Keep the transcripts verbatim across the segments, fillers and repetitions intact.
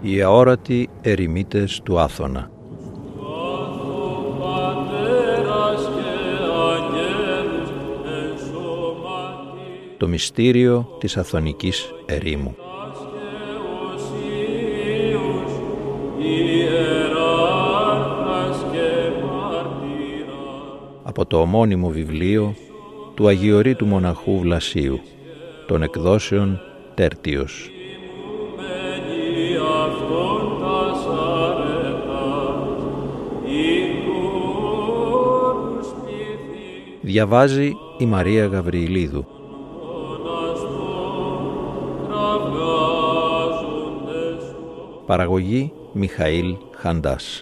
Οι αόρατοι ερημίτες του Άθωνα. Το μυστήριο της Αθωνικής ερήμου. Από το ομώνυμο βιβλίο του Αγιορείτου Μοναχού Βλασίου, των εκδόσεων Τέρτιος. Διαβάζει η Μαρία Γαβριηλίδου. Παραγωγή Μιχαήλ Χαντάς.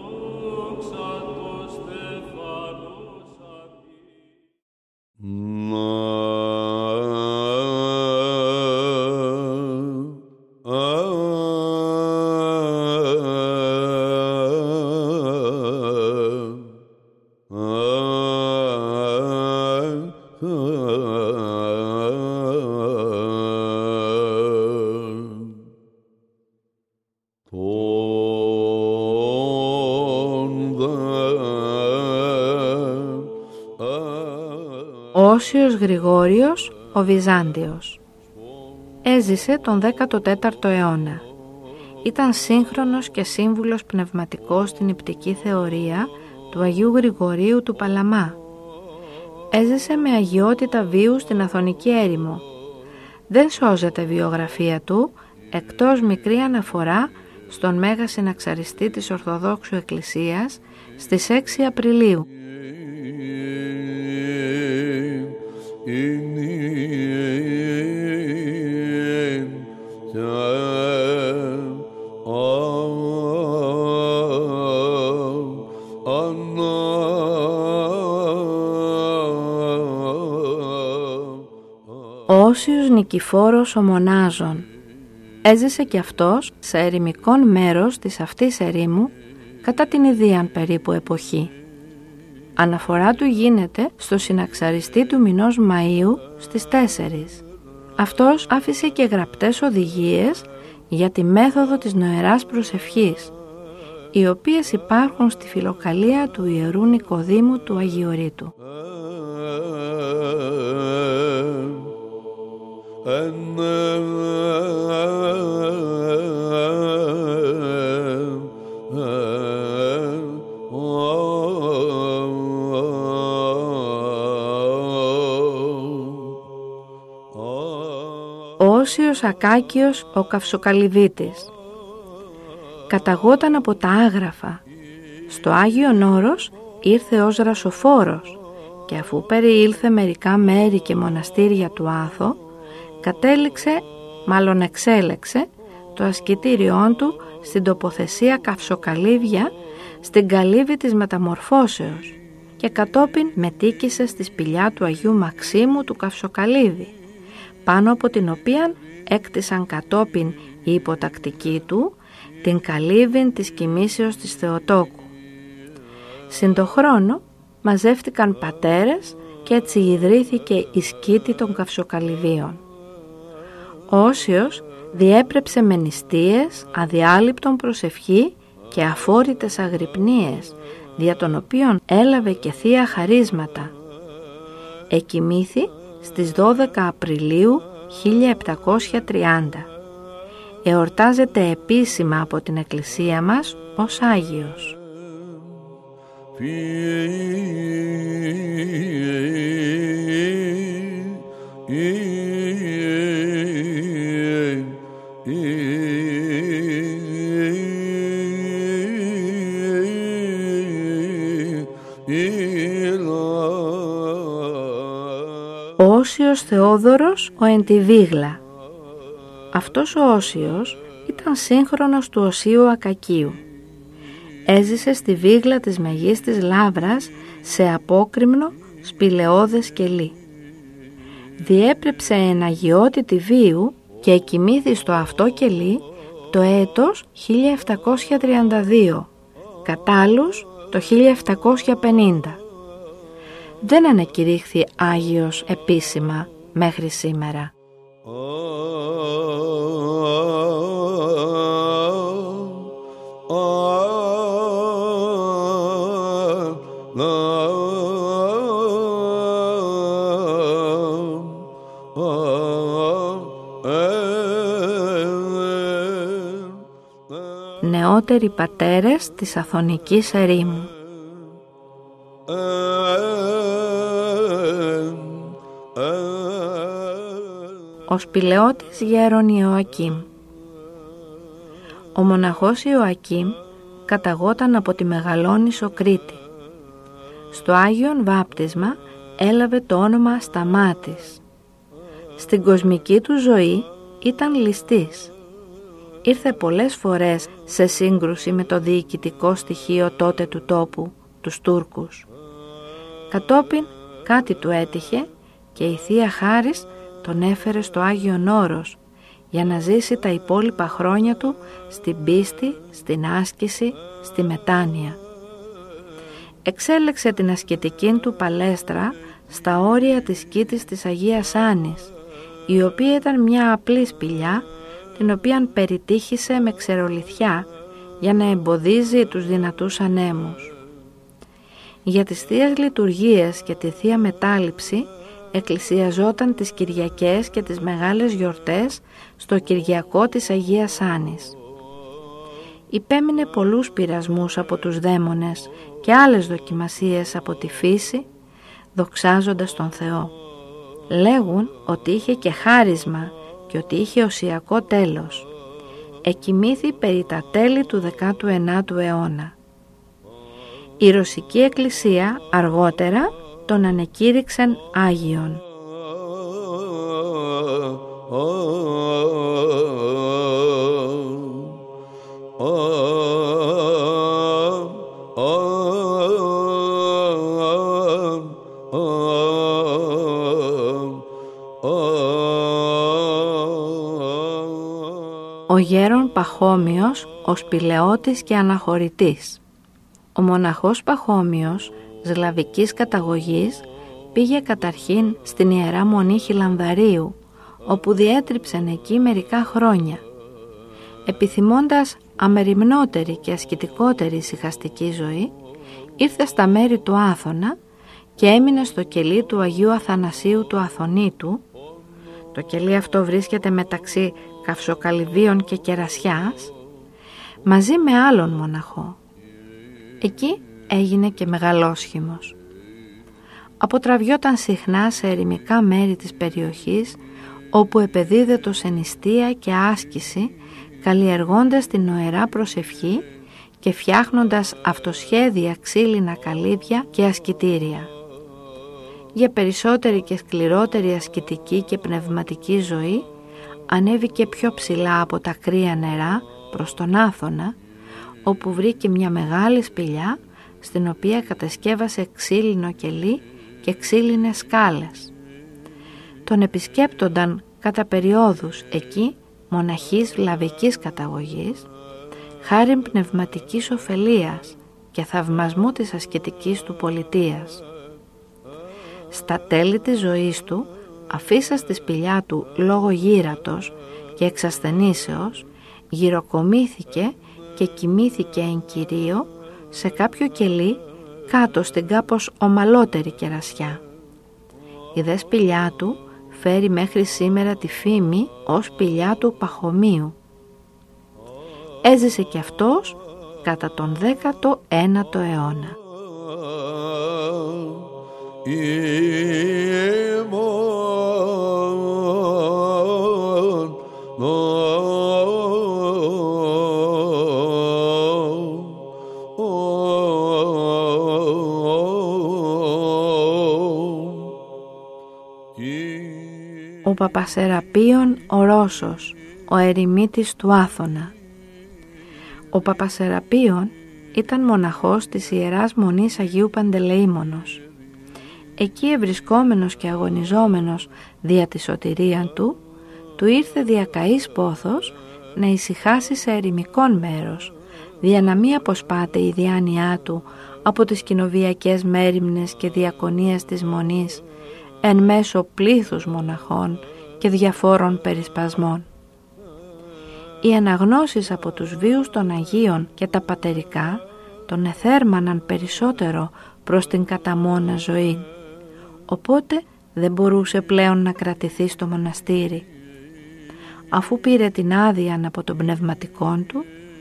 Όσιος Γρηγόριος ο Βυζάντιος. Έζησε τον δέκατο τέταρτο αιώνα. Ήταν σύγχρονος και σύμβουλος πνευματικός στην υπτική θεωρία του Αγίου Γρηγορίου του Παλαμά. Έζησε με αγιότητα βίου στην Αθωνική έρημο. Δεν σώζεται βιογραφία του, εκτός μικρή αναφορά στον Μέγα Συναξαριστή της Ορθοδόξου Εκκλησίας στις έξι Απριλίου. Όσιος Νικηφόρος ο Μονάζων. Έζησε κι αυτός σε ερημικόν μέρος της αυτής ερήμου κατά την ιδίαν περίπου εποχή. Αναφορά του γίνεται στο συναξαριστή του μηνός Μαΐου στις τέσσερις. Αυτός άφησε και γραπτές οδηγίες για τη μέθοδο της νοεράς προσευχής, οι οποίες υπάρχουν στη φιλοκαλία του Ιερού Νικοδήμου του Αγιορείτου. Όσιος Ακάκιος ο Καυσοκαλυβίτης. Καταγόταν από τα Άγραφα. Στο Άγιον Όρος ήρθε ως ρασοφόρος και αφού περιήλθε μερικά μέρη και μοναστήρια του Άθο, κατέληξε, μάλλον εξέλεξε, το ασκητήριόν του στην τοποθεσία Καυσοκαλύβια, στην καλύβη της Μεταμορφώσεως, και κατόπιν μετήκησε στη σπηλιά του Αγίου Μαξίμου του Καυσοκαλύβη, πάνω από την οποία έκτισαν κατόπιν οι υποτακτικοί του την καλύβην της κοιμήσεως της Θεοτόκου. Συν το χρόνο μαζεύτηκαν πατέρες και έτσι ιδρύθηκε η σκήτη των Καυσοκαλυβίων. Όσιος διέπρεψε με νηστείες, αδιάλειπτον προσευχή και αφόρητες αγρυπνίες, δια των οποίων έλαβε και θεία χαρίσματα. Εκοιμήθη στις δώδεκα Απριλίου χίλια επτακόσια τριάντα. Εορτάζεται επίσημα από την Εκκλησία μας ως Άγιος. Όσιος Θεόδωρος ο Εντιβίγλα. Αυτός ο Όσιος ήταν σύγχρονος του Οσίου Ακακίου. Έζησε στη Βίγλα της Μεγίστης Λαύρας σε απόκρημνο σπηλαιώδες κελί. Διέπρεψε εν αγιότητη βίου και εκοιμήθη στο αυτό κελί το έτος χίλια επτακόσια τριάντα δύο, κατάλλους το χίλια επτακόσια πενήντα. Δεν ανεκηρύχθη Άγιος επίσημα μέχρι σήμερα. νεότεροι πατέρες της Αθωνικής ερήμου. Ο σπηλαιώτης γέρον Ιωακήμ. Ο μοναχός Ιωακήμ καταγόταν από τη Μεγαλόνησο Κρήτη. Στο Άγιον Βάπτισμα έλαβε το όνομα Σταμάτης. Στην κοσμική του ζωή ήταν ληστής. Ήρθε πολλές φορές σε σύγκρουση με το διοικητικό στοιχείο τότε του τόπου, τους Τούρκους. Κατόπιν κάτι του έτυχε και η Θεία Χάρις τον έφερε στο Άγιον Όρος για να ζήσει τα υπόλοιπα χρόνια του στην πίστη, στην άσκηση, στη μετάνοια. Εξέλεξε την ασκητική του παλέστρα στα όρια της κήτης της Αγίας Άνης, η οποία ήταν μια απλή σπηλιά, την οποία περιτύχησε με ξερολιθιά για να εμποδίζει τους δυνατούς ανέμους. Για τις Θείες Λειτουργίες και τη Θεία Μετάληψη εκκλησιαζόταν τις Κυριακές και τις μεγάλες γιορτές στο Κυριακό της Αγίας Άνης. Υπέμεινε πολλούς πειρασμούς από τους δαίμονες και άλλες δοκιμασίες από τη φύση, δοξάζοντας τον Θεό. Λέγουν ότι είχε και χάρισμα και ότι είχε οσιακό τέλος. Εκοιμήθη περί τα τέλη του δέκατου ενάτου αιώνα. Η Ρωσική Εκκλησία αργότερα τον ανεκήρυξεν Άγιον. Ο γέρον Παχώμιος, ο σπηλαιώτης και αναχωρητής. Ο μοναχός Παχώμιος, σλαβικής καταγωγής, πήγε καταρχήν στην Ιερά Μονή Χιλανδαρίου, όπου διέτριψεν εκεί μερικά χρόνια. Επιθυμώντας αμεριμνότερη και ασκητικότερη ησυχαστική ζωή, ήρθε στα μέρη του Άθωνα και έμεινε στο κελί του Αγίου Αθανασίου του Αθωνίτου. Το κελί αυτό βρίσκεται μεταξύ Καυσοκαλυβίων και Κερασιάς, μαζί με άλλον μοναχό. Εκεί έγινε και μεγαλόσχημος. Αποτραβιόταν συχνά σε ερημικά μέρη της περιοχής, όπου επεδίδετο σε νηστεία και άσκηση, καλλιεργώντας την νοερά προσευχή και φτιάχνοντας αυτοσχέδια ξύλινα καλύδια και ασκητήρια. Για περισσότερη και σκληρότερη ασκητική και πνευματική ζωή, ανέβηκε πιο ψηλά από τα κρύα νερά προς τον Άθωνα, όπου βρήκε μια μεγάλη σπηλιά, στην οποία κατασκεύασε ξύλινο κελί και ξύλινες σκάλες. Τον επισκέπτονταν κατά περιόδους εκεί μοναχής βλαβικής καταγωγής, χάριν πνευματικής ωφελίας και θαυμασμού της ασκητικής του πολιτείας. Στα τέλη της ζωής του, αφήσα στη σπηλιά του λόγω γύρατος και εξασθενήσεως, γυροκομήθηκε και κοιμήθηκε εν κυρίω σε κάποιο κελί κάτω στην κάπως ομαλότερη κερασιά. Η δε σπηλιά του φέρει μέχρι σήμερα τη φήμη ως σπηλιά του Παχωμίου. Έζησε και αυτός κατά τον δέκατο ένατο αιώνα. Ο Παπασεραπίων ο Ρώσος, ο ερημίτης του Άθωνα. Ο Παπασεραπίων ήταν μοναχός της Ιεράς Μονής Αγίου Παντελεήμονος. Εκεί ευρισκόμενος και αγωνιζόμενος δια τη σωτηρίαν του, του ήρθε διακαής πόθος να ησυχάσει σε ερημικόν μέρος, δια να μη αποσπάται η διάνοιά του από τις κοινοβιακές μέριμνες και διακονίες της Μονής, εν μέσω πλήθους μοναχών και διαφόρων περισπασμών. Οι αναγνώσεις από τους βίους των Αγίων και τα πατερικά τον εθέρμαναν περισσότερο προς την καταμόνα ζωή, οπότε δεν μπορούσε πλέον να κρατηθεί στο μοναστήρι. Αφού πήρε την άδεια από τον πνευματικόν του,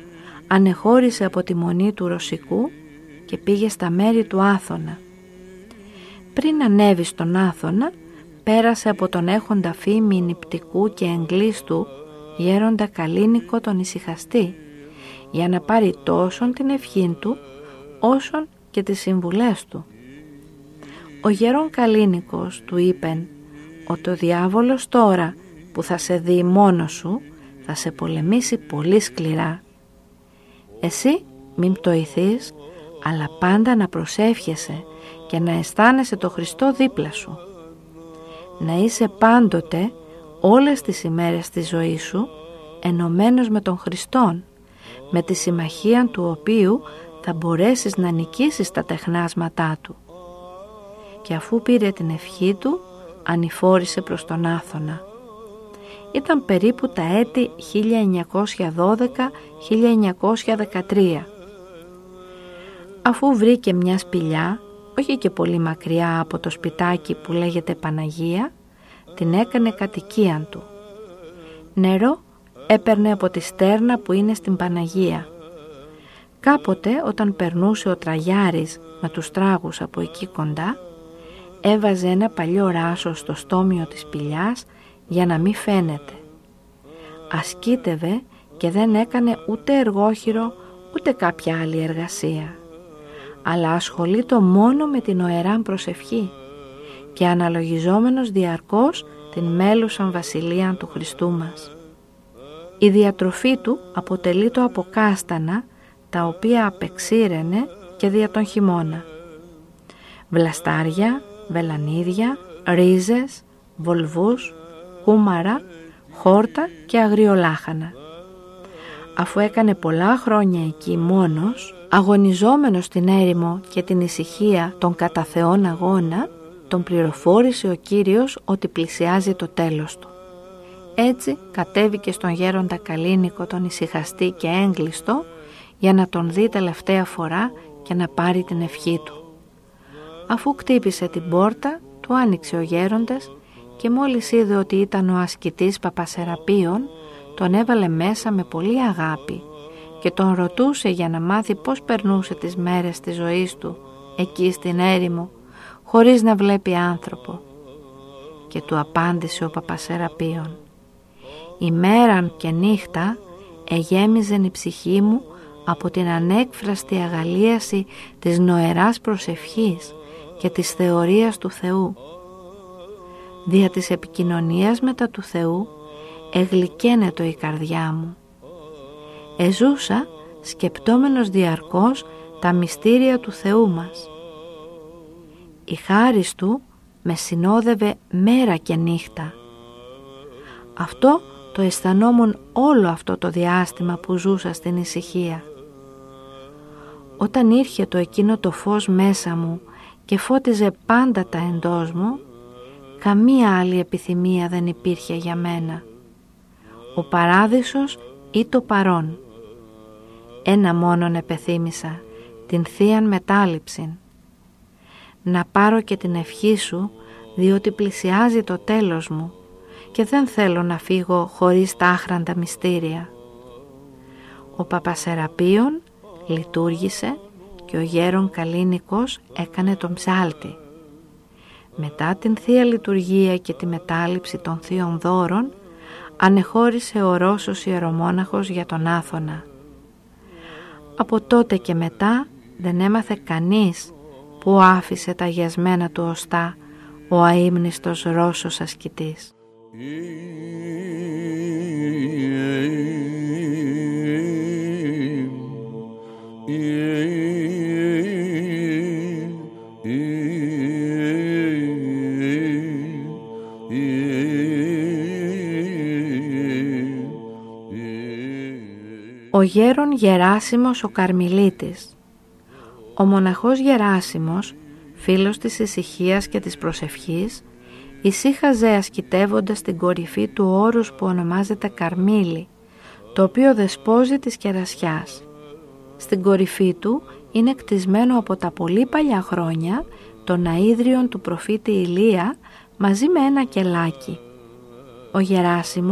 ανεχώρησε από τη μονή του Ρωσικού και πήγε στα μέρη του Άθωνα. Πριν ανέβει στον Άθωνα, πέρασε από τον έχοντα φήμη νηπτικού και εγκλίστου γέροντα Καλίνικο τον ησυχαστή, για να πάρει τόσον την ευχήν του όσον και τις συμβουλές του. Ο γέρον Καλίνικος του είπεν ότι ο διάβολος τώρα που θα σε δει μόνος σου θα σε πολεμήσει πολύ σκληρά. Εσύ μην πτωηθείς, αλλά πάντα να προσεύχεσαι και να αισθάνεσαι το Χριστό δίπλα σου. Να είσαι πάντοτε όλες τις ημέρες της ζωής σου ενωμένος με τον Χριστόν, με τη συμμαχία του οποίου θα μπορέσεις να νικήσεις τα τεχνάσματά του. Και αφού πήρε την ευχή του, ανηφόρησε προς τον Άθωνα. Ήταν περίπου τα έτη χίλια εννιακόσια δώδεκα με χίλια εννιακόσια δεκατρία. Αφού βρήκε μια σπηλιά, όχι και πολύ μακριά από το σπιτάκι που λέγεται Παναγία, την έκανε κατοικίαν του. Νερό έπαιρνε από τη στέρνα που είναι στην Παναγία. Κάποτε όταν περνούσε ο Τραγιάρης με τους τράγους από εκεί κοντά, έβαζε ένα παλιό ράσο στο στόμιο της σπηλιάς για να μην φαίνεται. Ασκήτευε και δεν έκανε ούτε εργόχειρο ούτε κάποια άλλη εργασία, αλλά ασχολείτο μόνο με την οεράν προσευχή και αναλογιζόμενος διαρκώς την μέλουσαν βασιλείαν του Χριστού μας. Η διατροφή του αποτελείτο από κάστανα, τα οποία απεξήραινε και δια τον χειμώνα. Βλαστάρια, βελανίδια, ρίζες, βολβούς, κούμαρα, χόρτα και αγριολάχανα. Αφού έκανε πολλά χρόνια εκεί μόνος, αγωνιζόμενος στην έρημο και την ησυχία των κατά Θεόν αγώνα, τον πληροφόρησε ο Κύριος ότι πλησιάζει το τέλος του. Έτσι κατέβηκε στον γέροντα Καλίνικο τον ησυχαστή και έγκλειστο για να τον δει τελευταία φορά και να πάρει την ευχή του. Αφού κτύπησε την πόρτα, του άνοιξε ο γέροντας και μόλις είδε ότι ήταν ο ασκητής Παπασεραπίων, τον έβαλε μέσα με πολύ αγάπη και τον ρωτούσε για να μάθει πώς περνούσε τις μέρες της ζωής του εκεί στην έρημο, χωρίς να βλέπει άνθρωπο. Και του απάντησε ο Παπασεραπίων: «Ημέραν και νύχτα εγέμιζεν η ψυχή μου από την ανέκφραστη αγαλίαση της νοεράς προσευχής και της θεωρίας του Θεού. Δια της επικοινωνίας μετά του Θεού εγλυκαίνετο η καρδιά μου. Εζούσα σκεπτόμενος διαρκώς τα μυστήρια του Θεού μας. Η χάρις του με συνόδευε μέρα και νύχτα. Αυτό το αισθανόμουν όλο αυτό το διάστημα που ζούσα στην ησυχία. Όταν ήρχε το εκείνο το φως μέσα μου και φώτιζε πάντα τα εντός μου, καμία άλλη επιθυμία δεν υπήρχε για μένα. Ο παράδεισος ή το παρόν. Ένα μόνον επεθύμησα, την θείαν μετάληψην. Να πάρω και την ευχή σου, διότι πλησιάζει το τέλος μου και δεν θέλω να φύγω χωρίς τα άχραντα μυστήρια». Ο Παπασεραπίων λειτουργήσε και ο γέρον Καλίνικος έκανε τον ψάλτη. Μετά την Θεία Λειτουργία και τη μετάληψη των θείων δώρων, ανεχώρησε ο Ρώσος ιερομόναχος για τον Άθωνα. Από τότε και μετά δεν έμαθε κανείς που άφησε τα γιασμένα του οστά ο αείμνηστος Ρώσος ασκητής. Ο γέρον Γεράσιμος ο Καρμιλίτης. Ο μοναχός Γεράσιμος, φίλος της ησυχίας και της προσευχής, ησύχαζε ασκητεύοντας την κορυφή του όρους που ονομάζεται Καρμίλη, το οποίο δεσπόζει της κερασιάς. Στην κορυφή του είναι κτισμένο από τα πολύ παλιά χρόνια των αΐδριων του προφήτη Ηλία μαζί με ένα κελάκι. Ο Γεράσιμος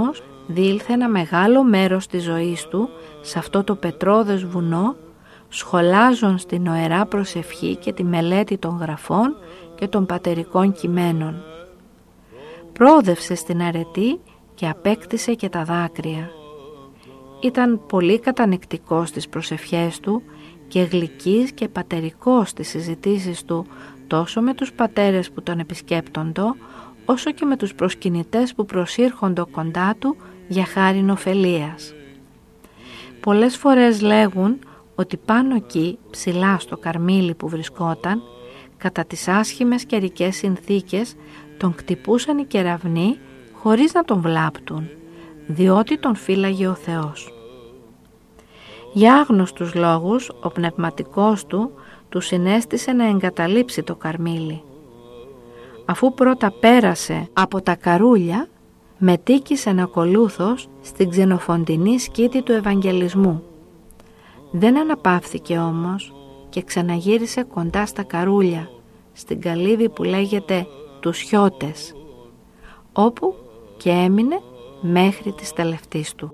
διήλθε ένα μεγάλο μέρος της ζωής του σε αυτό το πετρώδες βουνό, σχολάζον στην οερά προσευχή και τη μελέτη των γραφών και των πατερικών κειμένων. Προόδευσε στην αρετή και απέκτησε και τα δάκρυα. Ήταν πολύ κατανεκτικός στις προσευχές του και γλυκής και πατερικός στις συζητήσεις του τόσο με τους πατέρες που τον επισκέπτοντο, όσο και με τους προσκυνητές που προσήρχοντο κοντά του για χάριν ωφελίας. Πολλές φορές λέγουν ότι πάνω εκεί, ψηλά στο Καρμίλι που βρισκόταν, κατά τις άσχημες καιρικές συνθήκες, τον κτυπούσαν οι κεραυνοί χωρίς να τον βλάπτουν, διότι τον φύλαγε ο Θεός. Για άγνωστους λόγους, ο πνευματικός του του συνέστησε να εγκαταλείψει το Καρμίλι. Αφού πρώτα πέρασε από τα καρούλια, μετήκησε ακολούθως στην ξενοφοντινή σκήτη του Ευαγγελισμού. Δεν αναπαύθηκε όμως και ξαναγύρισε κοντά στα καρούλια, στην καλύβη που λέγεται τους Χιώτες, όπου και έμεινε μέχρι της τελευταίας του.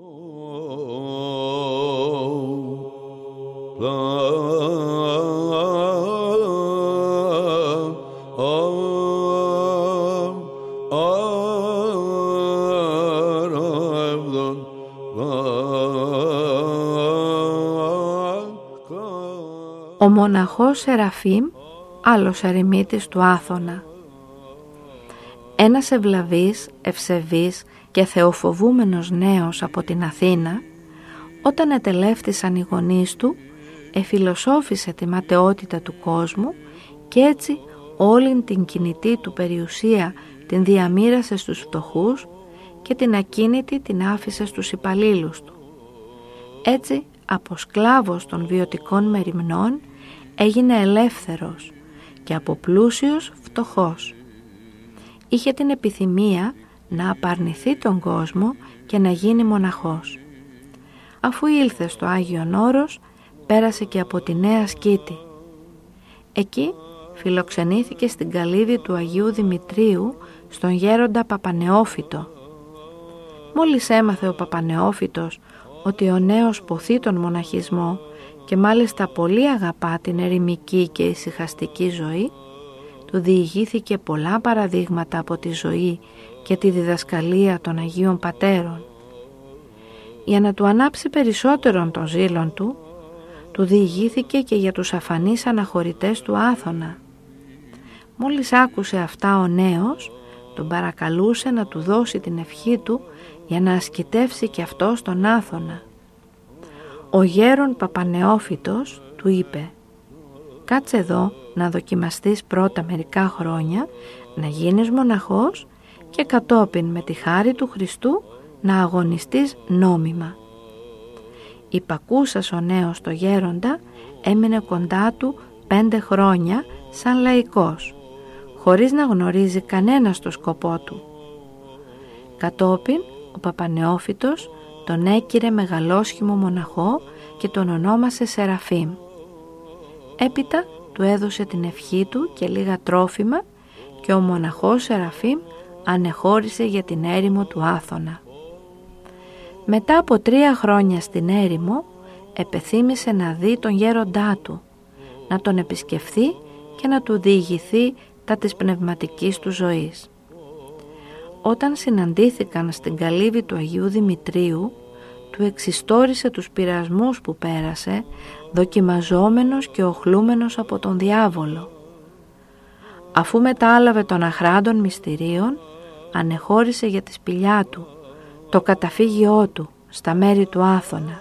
Ο μοναχός Σεραφείμ, άλλος ερημίτης του Άθωνα. Ένας ευλαβής, ευσεβής και θεοφοβούμενος νέος από την Αθήνα, όταν ετελεύτησαν οι γονείς του, εφιλοσόφησε τη ματαιότητα του κόσμου και έτσι όλην την κινητή του περιουσία την διαμοίρασε στους φτωχούς και την ακίνητη την άφησε στους υπαλλήλους του. Έτσι, από σκλάβος των βιωτικών μεριμνών, έγινε ελεύθερος και από πλούσιος φτωχός. Είχε την επιθυμία να απαρνηθεί τον κόσμο και να γίνει μοναχός. Αφού ήλθε στο Άγιον Όρος, πέρασε και από τη Νέα Σκήτη. Εκεί φιλοξενήθηκε στην καλύβη του Αγίου Δημητρίου στον γέροντα Παπανεώφυτο. Μόλις έμαθε ο Παπανεώφυτος ότι ο νέος ποθεί τον μοναχισμό και μάλιστα πολύ αγαπά την ερημική και ησυχαστική ζωή, του διηγήθηκε πολλά παραδείγματα από τη ζωή και τη διδασκαλία των Αγίων Πατέρων. Για να του ανάψει περισσότερον των ζήλων του, του διηγήθηκε και για τους αφανείς αναχωρητές του Άθωνα. Μόλις άκουσε αυτά ο νέος, τον παρακαλούσε να του δώσει την ευχή του για να ασκητεύσει και αυτό στον Άθωνα. Ο γέρον Παπανεώφυτος του είπε: «Κάτσε εδώ να δοκιμαστείς πρώτα μερικά χρόνια, να γίνεις μοναχός και κατόπιν με τη χάρη του Χριστού να αγωνιστείς νόμιμα». Υπακούσας ο νέος το γέροντα έμεινε κοντά του πέντε χρόνια σαν λαϊκός, χωρίς να γνωρίζει κανένα το σκοπό του. Κατόπιν ο Παπανεώφυτος τον έκυρε μεγαλόσχημο μοναχό και τον ονόμασε Σεραφείμ. Έπειτα του έδωσε την ευχή του και λίγα τρόφιμα και ο μοναχός Σεραφείμ ανεχώρησε για την έρημο του Άθωνα. Μετά από τρία χρόνια στην έρημο επεθύμησε να δει τον γέροντά του, να τον επισκεφθεί και να του διηγηθεί τα της πνευματικής του ζωής. Όταν συναντήθηκαν στην καλύβη του Αγίου Δημητρίου, του εξιστόρισε τους πειρασμούς που πέρασε, δοκιμαζόμενος και οχλούμενος από τον διάβολο. Αφού μετάλαβε των αχράντων μυστηρίων, ανεχώρησε για τη σπηλιά του, το καταφύγιό του, στα μέρη του Άθωνα.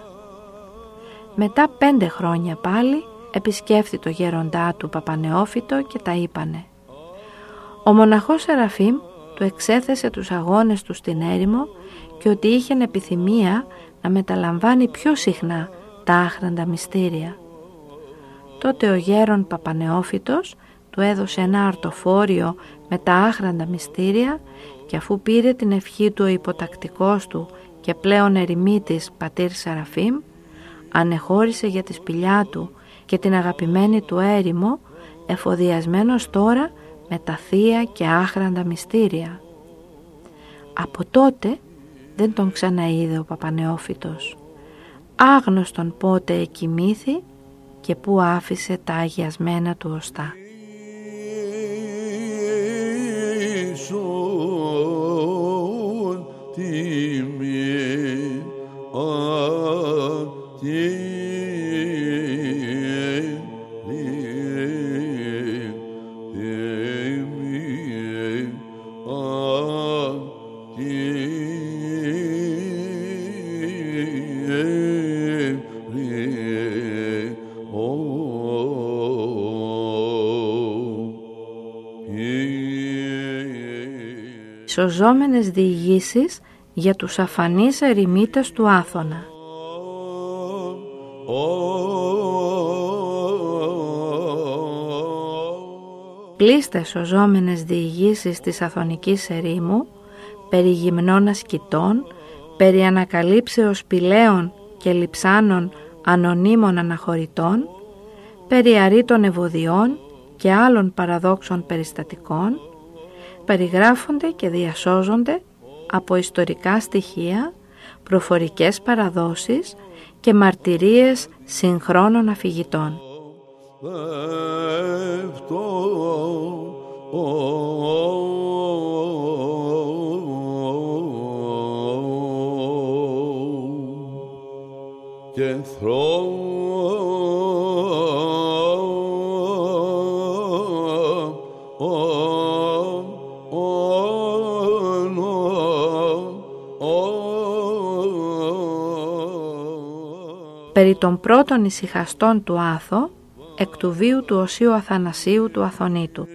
Μετά πέντε χρόνια πάλι επισκέφθη το γέροντά του Παπανεώφυτο και τα είπανε. Ο μοναχός Σεραφείμ του εξέθεσε τους αγώνες του στην έρημο και ότι είχε επιθυμία να μεταλαμβάνει πιο συχνά τα άχραντα μυστήρια. Τότε ο γέρον Παπανεώφυτος του έδωσε ένα αρτοφόριο με τα άχραντα μυστήρια και αφού πήρε την ευχή του ο υποτακτικός του και πλέον ερημίτης πατήρ Σεραφείμ, ανεχώρησε για τη σπηλιά του και την αγαπημένη του έρημο, εφοδιασμένος τώρα με τα θεία και άχραντα μυστήρια. Από τότε δεν τον ξαναείδε ο Παπανεόφυτος. Άγνωστον πότε εκοιμήθη και πού άφησε τα αγιασμένα του οστά. Σωζόμενες διηγήσεις για τους αφανείς ερημίτες του Άθωνα. Πλήστε σωζόμενες διηγήσεις της Αθωνικής ερήμου, περί γυμνών ασκητών, περί ανακαλύψεως πηλαίων και λειψάνων ανωνύμων αναχωρητών, περί αρήτων ευωδιών και άλλων παραδόξων περιστατικών, περιγράφονται και διασώζονται από ιστορικά στοιχεία, προφορικές παραδόσεις και μαρτυρίες συγχρόνων αφηγητών. Και περί των πρώτων ησυχαστών του Άθο, εκ του βίου του Οσίου Αθανασίου του Αθωνίτου.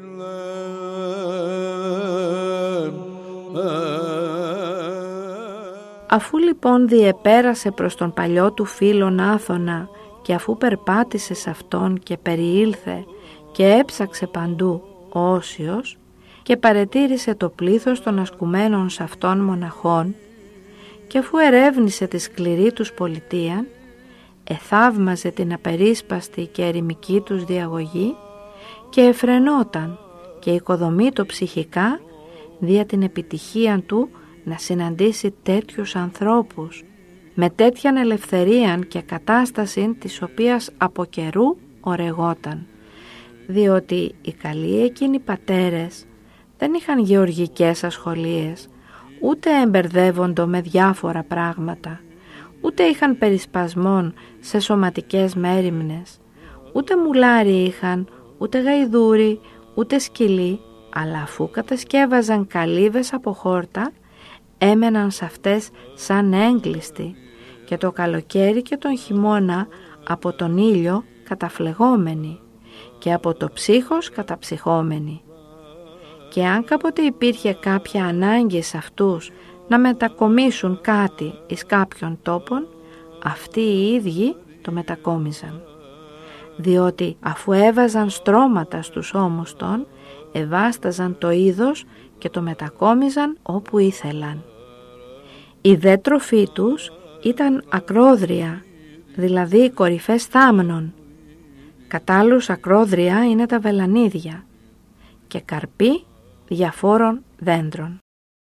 Αφού λοιπόν διεπέρασε προς τον παλιό του φίλον Άθωνα και αφού περπάτησε σε αυτόν και περιήλθε και έψαξε παντού ο Όσιος και παρετήρησε το πλήθος των ασκουμένων σε αυτόν μοναχών και αφού ερεύνησε τη σκληρή τους πολιτεία, εθαύμαζε την απερίσπαστη και ερημική τους διαγωγή και εφρενόταν και οικοδομεί το ψυχικά δια την επιτυχία του να συναντήσει τέτοιους ανθρώπους με τέτοιαν ελευθερίαν και κατάσταση της οποίας από καιρού ορεγόταν, διότι οι καλοί εκείνοι πατέρες δεν είχαν γεωργικές ασχολίες, ούτε εμπερδεύοντο με διάφορα πράγματα, ούτε είχαν περισπασμόν σε σωματικές μέριμνες, ούτε μουλάρι είχαν, ούτε γαϊδούρι, ούτε σκυλί, αλλά αφού κατασκεύαζαν καλύβες από χόρτα, έμεναν σε αυτές σαν έγκλειστοι και το καλοκαίρι και τον χειμώνα από τον ήλιο καταφλεγόμενοι και από το ψύχος καταψυχόμενοι. Και αν κάποτε υπήρχε κάποια ανάγκη σε αυτούς να μετακομίσουν κάτι εις κάποιον τόπον, αυτοί οι ίδιοι το μετακόμιζαν. Διότι αφού έβαζαν στρώματα στους ώμους των, εβάσταζαν το είδος και το μετακόμιζαν όπου ήθελαν. Η δε τροφή τους ήταν ακρόδρια, δηλαδή οι κορυφές θάμνων. Κατάλληλους ακρόδρια είναι τα βελανίδια και καρποί διαφόρων δέντρων.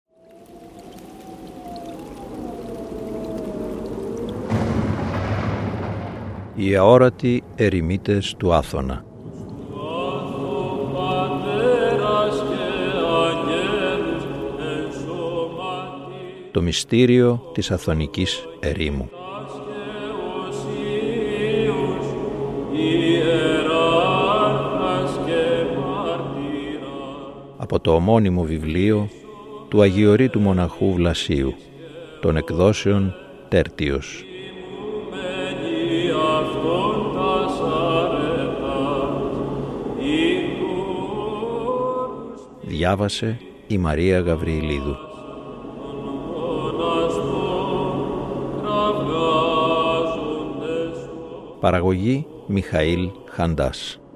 Οι αόρατοι ερημίτες του Άθωνα. Το μυστήριο της Αθωνικής ερήμου. Από το ομώνυμο βιβλίο του Αγιορείτου Μοναχού Βλασίου, των εκδόσεων Τέρτιος. Διάβασε η Μαρία Γαβριηλίδου. Παραγωγή Μιχαήλ Χαντάς.